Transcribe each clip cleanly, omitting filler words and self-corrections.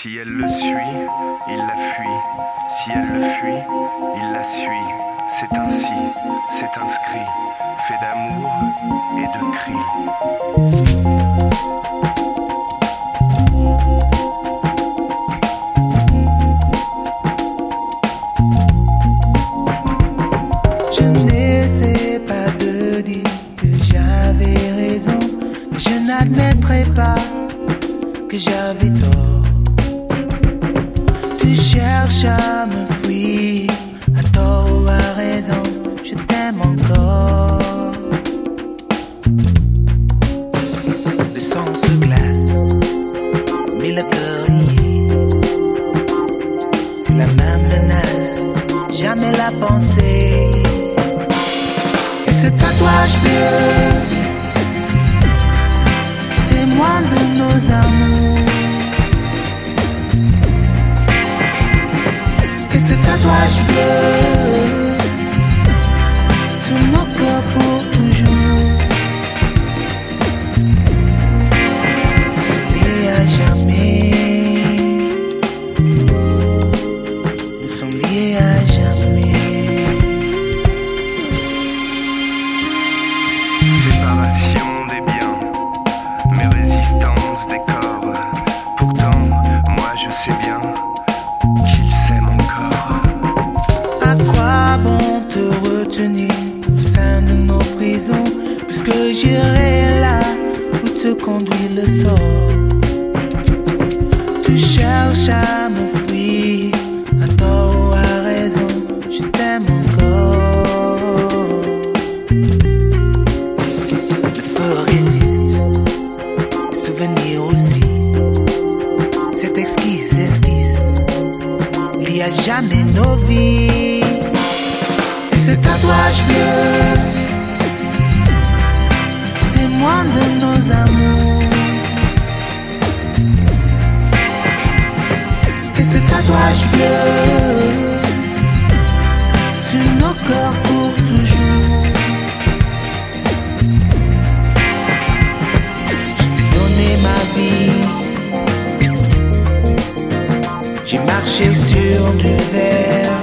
Si elle le suit, il la fuit. Si elle le fuit, il la suit. C'est ainsi, c'est inscrit, fait d'amour et de cris. Je n'essaie pas de dire que j'avais raison, mais je n'admettrai pas que j'avais tort. Tu cherches à me fuir, à tort ou à raison, je t'aime encore. Le sang se glace, mais le cœur y est. C'est la même menace, jamais la pensée. Et ce tatouage bleu, témoin de nos amours. Et ce tatouage bleu sur nos corps pour toujours. Nous sommes liés à jamais. Nous sommes liés à jamais. Séparation des biens, mais résistance des corps. Pourtant, moi je sais bien qu'il s'aime encore. À quoi bon te retenir au sein de nos prisons, puisque j'irai là où te conduit le sort. Tu cherches à me fuir, à tort ou à raison, je t'aime encore. Le feu résiste, le souvenir aussi. Cette exquise esquisse lie à jamais nos vies. Et ce tatouage bleu, témoin de nos amours. Et ce tatouage bleu sur nos corps pour toujours. Je t'ai donné ma vie, j'ai marché sur du verre,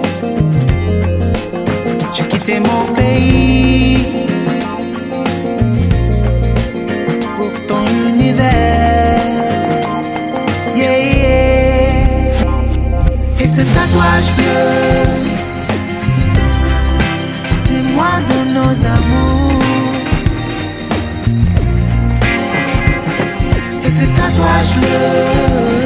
j'ai quitté mon pays pour ton univers. Yeah, yeah. Et ce tatouage bleu, témoin de nos amours. Et ce tatouage bleu